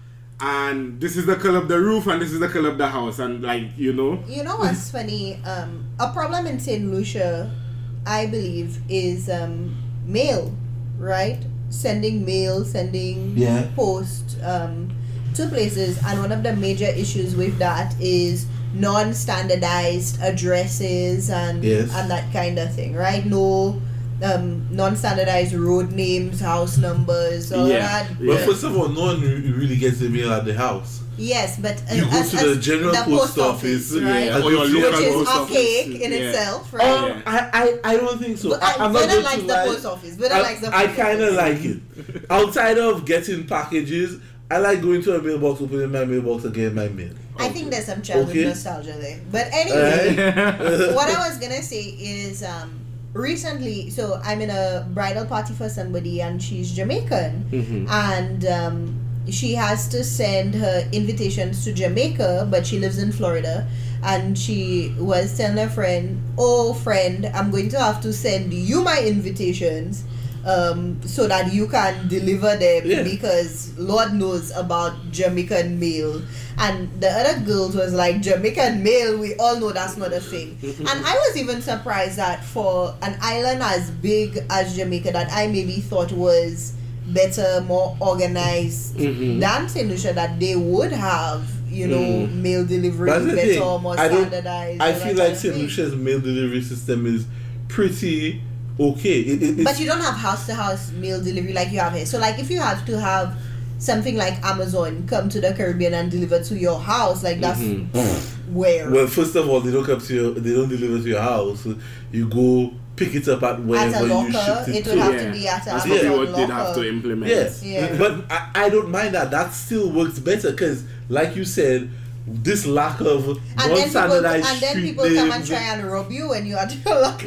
and this is the color of the roof, and this is the color of the house, and like you know. You know what's funny? Um, a problem in Saint Lucia, I believe, is um, mail, right? Sending mail, sending Yeah. post um, to places, and one of the major issues with that is non-standardized addresses and Yes. and that kind of thing, right? No. Um, non-standardized road names, house numbers, all Yeah. that. Well, Yeah. first of all, no one re- really gets the mail at the house. Yes, but uh, You go as- to the as general post office, right? Yeah, and or you your feel- local Which is post office. archaic in Yeah. itself, right? Um, Yeah. I, I, I don't think so. But I, I, I'm not Vida going likes to the lie. post office. Vida I, likes the I post kind of office. like it. Outside of getting packages, I like going to a mailbox, opening my mailbox, and getting my mail. I think there's some childhood Okay. nostalgia there. But anyway, Alright? what I was gonna say is um, recently, so I'm in a bridal party for somebody, and she's Jamaican, Mhm. and um, she has to send her invitations to Jamaica, but she lives in Florida. And she was telling her friend, "Oh, friend, I'm going to have to send you my invitations." Um, so that you can deliver them Yeah. because Lord knows about Jamaican mail. And the other girls was like, Jamaican mail, we all know that's not a thing. And I was even surprised that for an island as big as Jamaica, that I maybe thought was better, more organized Mhm. than Saint Lucia, that they would have, you know, Mm. mail delivery That's the better, thing. more I don't- standardized. I all that feel kind like of Saint thing. Lucia's mail delivery system is pretty okay. It, it, it's, But you don't have house to house mail delivery like you have here. So like if you have to have something like Amazon come to the Caribbean and deliver to your house, like that's Mhm. where well, first of all, they don't come to your, they don't deliver to your house. You go pick it up at at wherever a you locker, shipped it, it to. would have Yeah. to be at a That's Amazon probably what they'd locker. have to implement. Yes, Yeah. but I, I don't mind that. That still works better because, like you said, this lack of And then people, non-standardized and then street people come and names. try and rob you when you're at your locker.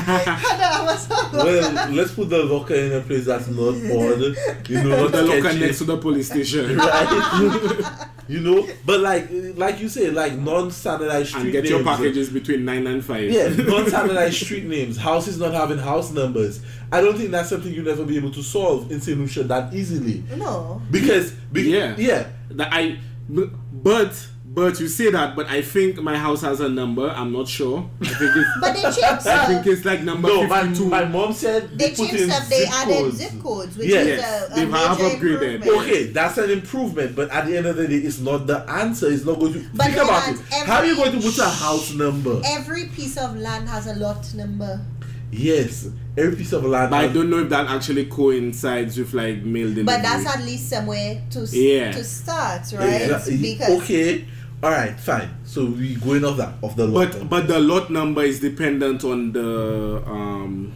At the Amazon locker. Well, let's put the locker in a place that's not odd. You know, not The locker sketchy. next to the police station. Right? You know, but like, like you say, like non-standardized street And get names. your packages between nine and five. Yeah, non-standardized street names, houses not having house numbers. I don't think that's something you'll never be able to solve in Saint Lucia that easily. No. Because, be- Yeah. yeah, That I, but but you say that, but I think my house has a number. I'm not sure. I think it's. But they changed I stuff. think it's like number no, my, fifty-two. my mom said They put changed in stuff. They zip added codes. zip codes, which Yeah. is Yes, a, a they have major upgraded. improvement. Okay, that's an improvement, but at the end of the day, it's not the answer. It's not going to But think hold about on, it. How are you every- going to put a house number? Every piece of land has a lot number. Yes, every piece of land. But I has- don't know if that actually coincides with like mail delivery. But that's at least somewhere to s- Yeah. to start, right? Exactly. Because Okay, all right, fine. So we going off that of the lot. But but the lot number is dependent on the um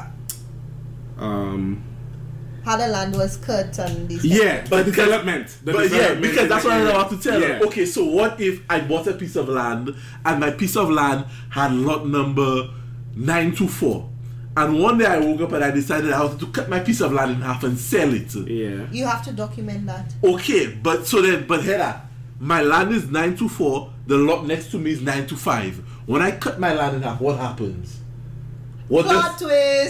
um how the land was cut and these. yeah But but because- development. The But yeah, development because that's what I'm area. about to tell Yeah. you. Okay, so what if I bought a piece of land and my piece of land had lot number nine two four, and one day I woke up and I decided I wanted to cut my piece of land in half and sell it. Yeah. You have to document that. Okay, but so then, but Heather, my land is nine two four. The lot next to me is nine two five. When I cut my land in half, what happens? What Plot twist.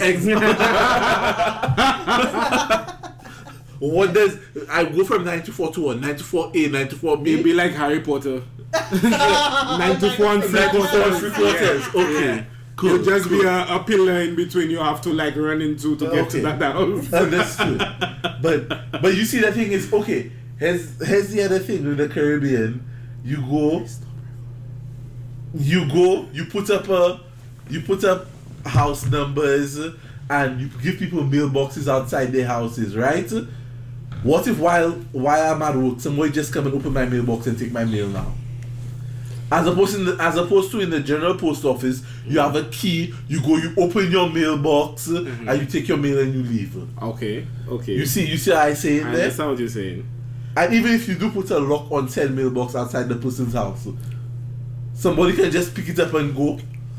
What does I go from nine to four to one, nine to four A, nine to four B? It'd be like Harry Potter. Nine to four and three Nine to four and quarters. three quarters. Yeah. Okay. Yeah. Cool. It'll just cool. be a, a pillar in between you have to like run into to get Okay. to that house. Understood. But but you see the thing is okay. Here's here's the other thing with the Caribbean. You go you go, you put up a you put up house numbers and you give people mailboxes outside their houses, right? What if while while I'm at work, somebody just come and open my mailbox and take my mail now? As opposed in the, as opposed to in the general post office, you have a key, you go, you open your mailbox, Mhm. and you take your mail and you leave. Okay. Okay. You see, you see how I say it I there? understand what you're saying. And even if you do put a lock on said mailbox outside the person's house, somebody can just pick it up and go.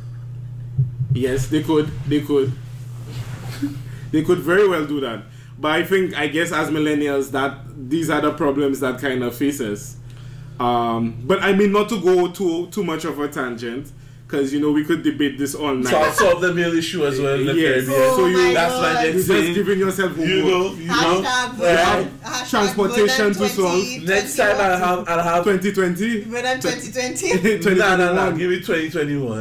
Yes, they could. They could. They could very well do that. But I think, I guess, as millennials, that these are the problems that kind of face us. Um, but I mean, not to go too too much of a tangent, because you know we could debate this all night. So I'll solve the male issue as well in the Yes. Caribbean. Oh So you my that's God. my You're next just thing. giving yourself You homework. know, you know. Hashtag Yeah. Vernon- hashtag Transportation Vernon to solve. twenty Next time I'll have, I'll have. twenty twenty? Vernon twenty twenty. Nah, nah, nah. Give me twenty twenty-one.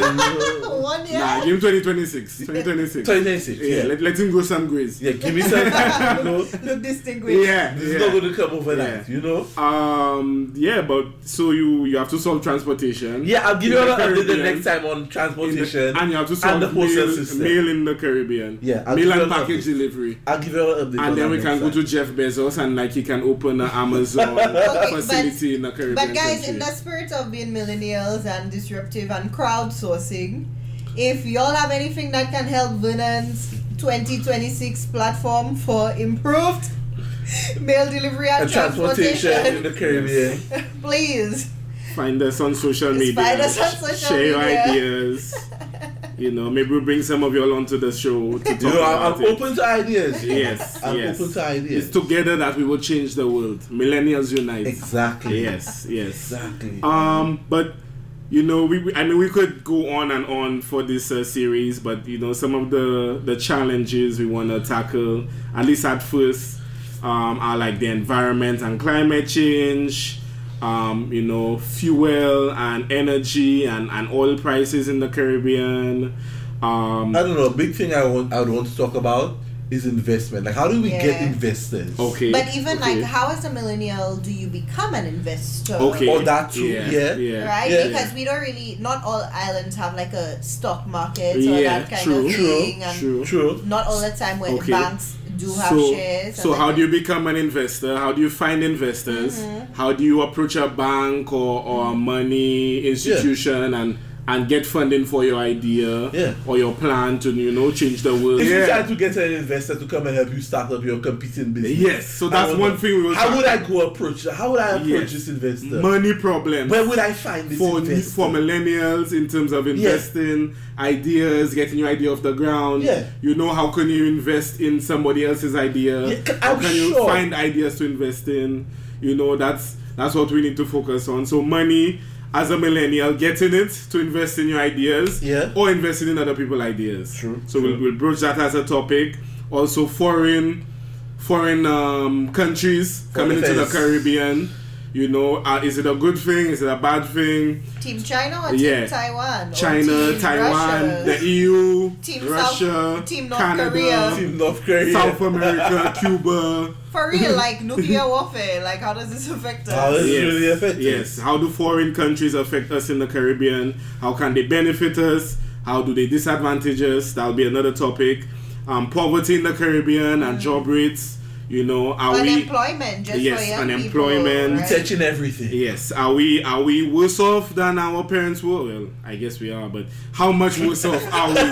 One year. Nah, give him twenty twenty-six. twenty twenty-six. twenty twenty-six. Yeah, Yeah. let, let him go some grace. Yeah. Give me some. You know. Look distinguished. Yeah, This is yeah. not going to come overnight. Yeah. You know. Um, yeah, but so you you have to solve transportation. Yeah, I'll give In you the an update the Caribbean. next time on In the- transportation. and you have to solve the postal mail, system. mail in the Caribbean. Yeah, I'll mail give you and an package update. delivery. I'll give you an update. on And then that we can next go time. to Jeff Bezos and like he can open an Amazon but- facility in the Caribbean. But guys, country. in the spirit of being millennials and disruptive and crowdsourcing, if y'all have anything that can help Vernon's twenty twenty-six platform for improved mail delivery and, And transportation in the Caribbean. please. Find us on social Just media. find us on social Share your media. ideas. You know, maybe we'll bring some of y'all onto the show to talk You know, about I'm it. open to ideas. Yes, I'm yes. open to ideas. It's together that we will change the world. Millennials unite. Exactly. Yes, yes. Exactly. Um, but you know, we, we I mean, we could go on and on for this uh, series, but you know, some of the the challenges we want to tackle, at least at first, um, are like the environment and climate change. Um, you know, fuel and energy and, and oil prices in the Caribbean. Um, I don't know. A big thing I want I would want to talk about is investment. Like, how do we get Yeah. investors? okay. But even okay. like, how as a millennial do you become an investor? Okay. Or that too, yeah. yeah. Right? Yeah. Because we don't really, not all islands have like a stock market or Yeah, that kind true, of true, thing. And True. True. not all the time where Okay. banks do have so, shares. So and how like- do you become an investor? How do you find investors? Mm-hmm. How do you approach a bank or, or a money institution and and get funding for your idea Yeah. or your plan to, you know, change the world? If you Yeah. try to get an investor to come and help you start up your competing business, Yes, so that's I don't one know. thing we will How talk- would I go approach? How would I approach Yes. this investor? Money problems. Where would I find this for investor? for millennials in terms of investing, ideas, getting your idea off the ground. Yeah. You know, how can you invest in somebody else's idea? Yeah, c- how I'm can you sure. find ideas to invest in? You know, that's that's what we need to focus on. So money as a millennial, getting it to invest in your ideas, Yeah. or investing in other people's ideas. True, So true. We'll, we'll broach that as a topic. Also, foreign foreign um, countries Foreign coming into the affairs. Caribbean. You know, uh, is it a good thing? Is it a bad thing? Team China or Yeah. Team Taiwan? Or China, Team Taiwan, Russia? the E U, Team Russia, South- Team North Canada, Korea. Team North Korea. South America, Cuba. For real, like nuclear warfare, like how does this affect us? How is it really effective? Yes. How do foreign countries affect us in the Caribbean? How can they benefit us? How do they disadvantage us? That'll be another topic. Um, poverty in the Caribbean and job rates. You know, are we? Unemployment, just Yes, for young unemployment. people, right? Touching everything. Yes. Are we? Are we worse off than our parents were? Well, I guess we are. But how much worse off are we?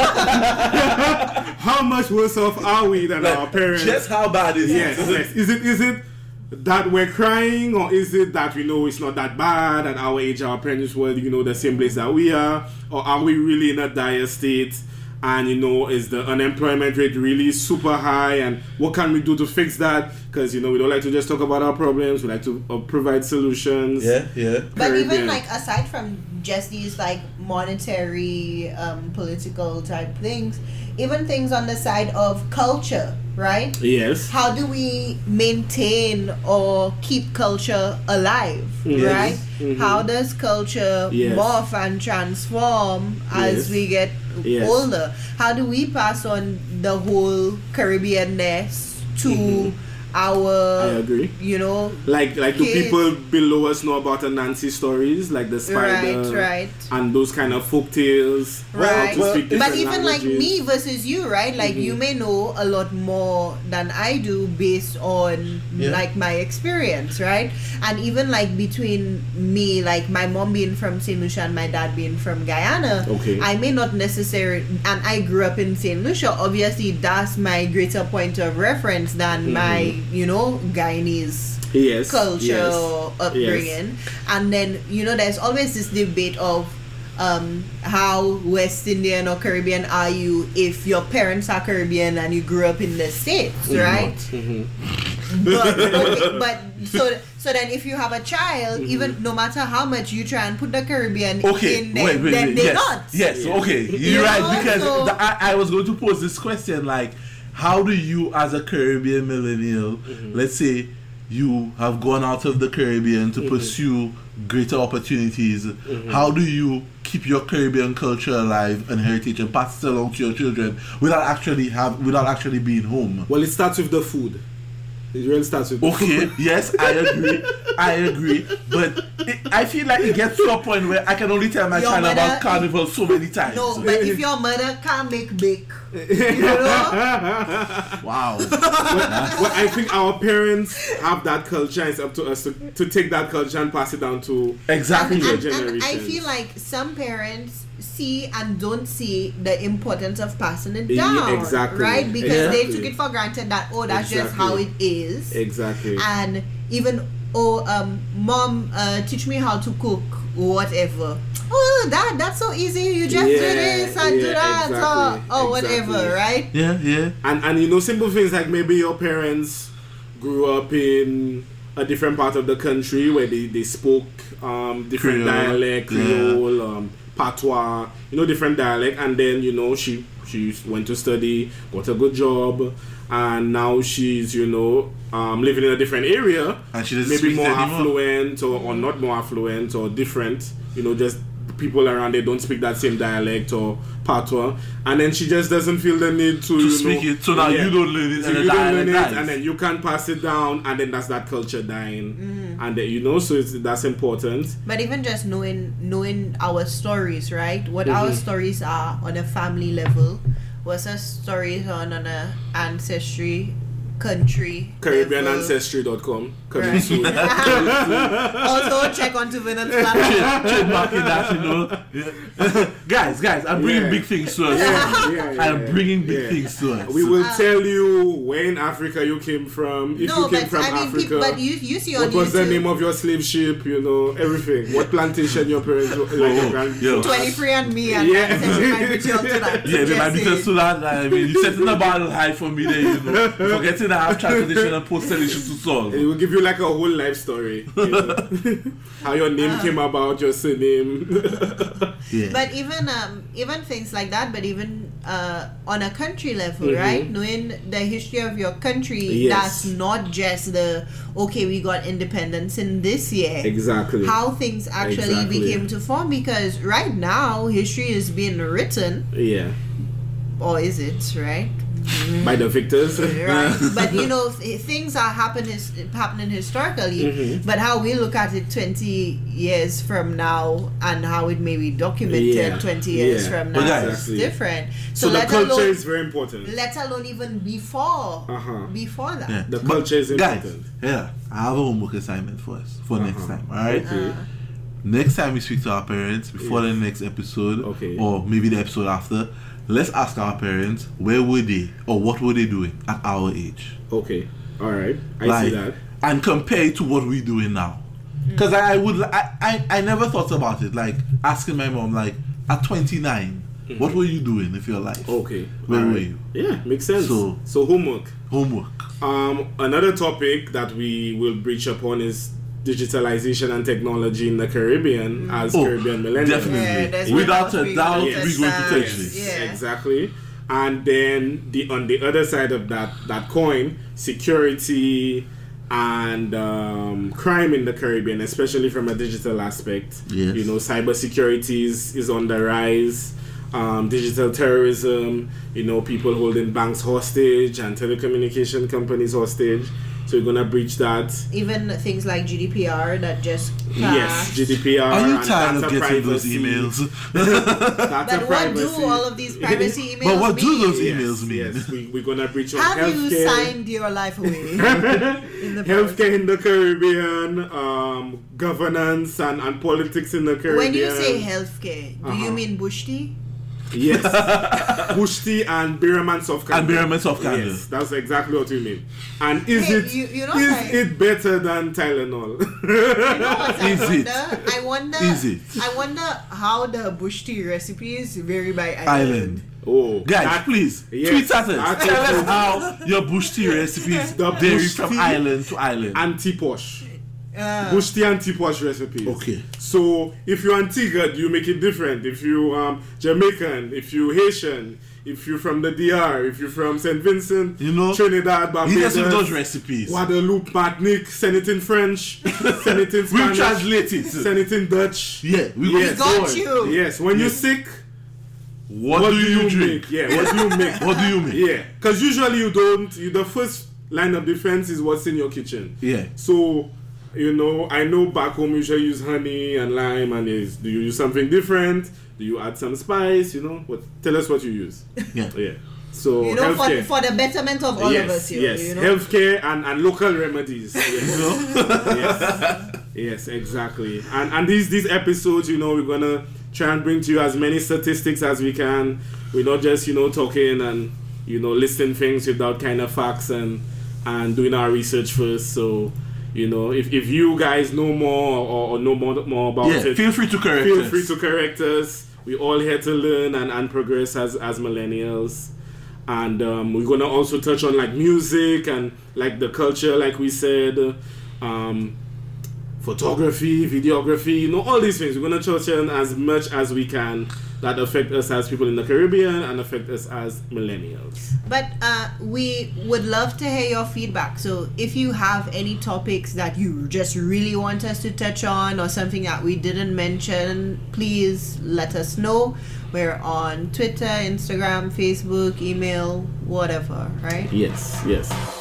How much worse off are we than Like, our parents? just how bad is Yes, it? yes. Is it is it that we're crying, or is it that we know it's not that bad at our age, our parents were, you know, the same place that we are, or are we really in a dire state? And you know, is the unemployment rate really super high? And what can we do to fix that? Because you know, we don't like to just talk about our problems. We like to uh, provide solutions. Yeah, yeah. But Caribbean. even like aside from just these like monetary, um, political type things, even things on the side of culture, right? Yes. How do we maintain or keep culture alive, Yes. right? Mhm. How does culture Yes. morph and transform as Yes. we get Yes. older? How do we pass on the whole Caribbean-ness to Mhm. our, I agree. you know, Like, like, do kids? people below us know about the Nancy stories, like the spider, Right, right. and those kind of folk tales? Right. How to speak But different even like languages? me versus you, right? Like Mhm. you may know a lot more than I do based on Yeah. like my experience, right? And even like between me, like my mom being from Saint Lucia and my dad being from Guyana, Okay. I may not necessarily, and I grew up in Saint Lucia. Obviously, that's my greater point of reference than Mhm. my, you know, Guyanese yes, culture yes, or upbringing. yes. And then, you know, there's always this debate of um, how West Indian or Caribbean are you if your parents are Caribbean and you grew up in the States, right? Mm-hmm. But, okay, but so so then if you have a child, Mm-hmm. even no matter how much you try and put the Caribbean Okay, in them, wait, wait, then wait. they Yes, not. yes, Yeah. okay. You're You right, know, because so- the, I, I was going to pose this question, like, how do you, as a Caribbean millennial, Mm-hmm. let's say you have gone out of the Caribbean to Mm-hmm. pursue greater opportunities, how do you keep your Caribbean culture alive and heritage and pass it along to your children without actually have without actually being home? Well, it starts with the food. It really starts with the Okay, food. yes, I agree. I agree. But it, I feel like it gets to a point where I can only tell my Your child about mother- carnival so many times. No, but if your mother can't make bake, you know, Wow. Well, I think our parents have that culture. It's up to us to, to take that culture and pass it down to Exactly. and, future and, and I generations. feel like some parents see and don't see the importance of passing it Yeah, down, exactly. right? Because Exactly. they took it for granted that oh, that's just Exactly. how it is, Exactly. and even oh, um, mom, uh, teach me how to cook, whatever. Oh, that that's so easy. You just do Yeah, this and do yeah, that, exactly, or, or whatever, exactly. right? Yeah, yeah. And and you know, simple things like maybe your parents grew up in a different part of the country where they, they spoke um, different Creole, dialect, yeah. Creole, um, patois, you know, different dialect, and then you know she she went to study, got a good job, and now she's you know um, living in a different area, And she doesn't maybe speak more it anymore. affluent or, or not more affluent or different, you know, just people around there don't speak that same dialect or patois, and then she just doesn't feel the need to, To you speak know, it, so now yeah. you don't learn it So and the you don't dialect learn it, dies. and then you can't pass it down, and then that's that culture dying, and then, you know, so it's, that's important. But even just knowing knowing our stories, right? What our Mhm. stories are on a family level, what's our stories on on a ancestry, country, Caribbean level. Ancestry dot com coming Right. soon. Also check onto Vinand's platform. Trademarking that, you know. Yeah. guys, guys, I'm bringing Yeah. big things to us. Yeah, yeah, yeah, I'm bringing big yeah. things to us. We will Uh, tell you where in Africa you came from, if No, you came but from I mean, Africa. people, but you you see on what was the YouTube, name of your slave ship? You know everything. What plantation your parents, were- like Oh, your grand- yeah. twenty-three and me and Yeah. ancestry might be chill to that. Yeah, they might be Just just to that. I mean, you setting the battle high for me there, you know. Forgetting I have tradition and post tradition to solve. It will give you like a whole life story. You know? How your name Uh. came about, your surname. Yeah. But even um even things like that, but even uh on a country level, Mhm. right? Knowing the history of your country, Yes. that's not just the okay, we got independence in this year. Exactly. How things actually Exactly. became to form, because right now history is being written, Yeah. or is it, right? By the victors. Right, but you know th- things are happening happening historically, Mhm. but how we look at it twenty years from now and how it may be documented Yeah. twenty years Yeah. from But now guys- is Exactly. different. So, So, the let culture alone is very important. let alone even before Uh-huh. before that. Yeah. The But culture is guys, important. yeah, I have a homework assignment for us for next Uh-huh. time. All right. Okay. Uh, Next time we speak to our parents before Yes. the next episode, Okay. or maybe the episode after, let's ask our parents where were they or what were they doing at our age, Okay. All right. I like, see that. and compare it to what we're doing now. Because I, I would, I, I, I never thought about it. Like asking my mom, like at twenty-nine, what were you doing with your life? Okay. Where All were right. you? Yeah, makes sense. So- so homework. Homework. Um, another topic that we will breach upon is digitalization and technology in the Caribbean as Oh, Caribbean millennials. definitely. Yeah, there's Without one a else doubt, we Yes. we're going to touch touch that. this. Yeah. Exactly. And then the on the other side of that that coin, security and um, crime in the Caribbean, especially from a digital aspect. Yes. You know, cybersecurity is, is on the rise. Um, digital terrorism, you know, people holding banks hostage and telecommunication companies hostage. So we're gonna breach that. Even things like G D P R that just Yes, passed. G D P R. Are you and tired of data getting those privacy. emails? Data But what privacy. do all of these privacy emails But what do mean? those Yes, emails mean? Yes, we, we're gonna breach on Have you healthcare. signed your life away in the past? Healthcare in the Caribbean, um, governance and, and politics in the Caribbean. When you say healthcare, do you Uh-huh. mean bush tea? Yes. Bush tea and Biraman soft And candle. Biraman soft candle. Yes, that's exactly what you mean. And is Hey, it you- you know is like- it better than Tylenol? You know what I Is it? wonder? I wonder. Is it? I wonder how the bush tea recipes vary by island. Island. Oh, Guys, that- please yes, tweet at us. that- Tell us how your bush tea recipes The vary bush from tea island to island. and teaposh. Uh, Bush tea and teaposh recipes. Okay. So if you're Antigua, you make it different. If you um Jamaican, if you Haitian, if you're from the D R, if you're from Saint Vincent, You know, Trinidad, He Barbados, just with those recipes. Guadeloupe, Martinique, send it in French, send it in We Spanish, translate it. send it in Dutch. Yeah, we Yes. got boy. you. Yes, when you're Yes. sick, What, what do you, drink? make? Yeah, what do you make? What do you make? Yeah, because usually you don't. You, the first line of defense is what's in your kitchen. Yeah. So, you know, I know back home you usually use honey and lime, and is do you use something different? Do you add some spice? You know, what? Tell us what you use. Yeah. Yeah. So you know, for, healthcare. for the betterment of all yes, of us here. yes. You know? Healthcare and, and local remedies. Yes. You know? yes. Yes, exactly. And and these these episodes, you know, we're gonna try and bring to you as many statistics as we can. We're not just, you know, talking and, you know, listing things without kind of facts and and doing our research first. So, you know, if, if you guys know more or, or know more more about Yeah, it, feel free to correct feel us. free to correct us. We're all here to learn and, and progress as as millennials. And um, we're gonna also touch on like music and like the culture, like we said, um, photography, videography, you know, all these things. We're gonna touch on as much as we can that affect us as people in the Caribbean and affect us as millennials. But uh, we would love to hear your feedback. So if you have any topics that you just really want us to touch on or something that we didn't mention, please let us know. We're on Twitter, Instagram, Facebook, email, whatever, right? Yes, yes.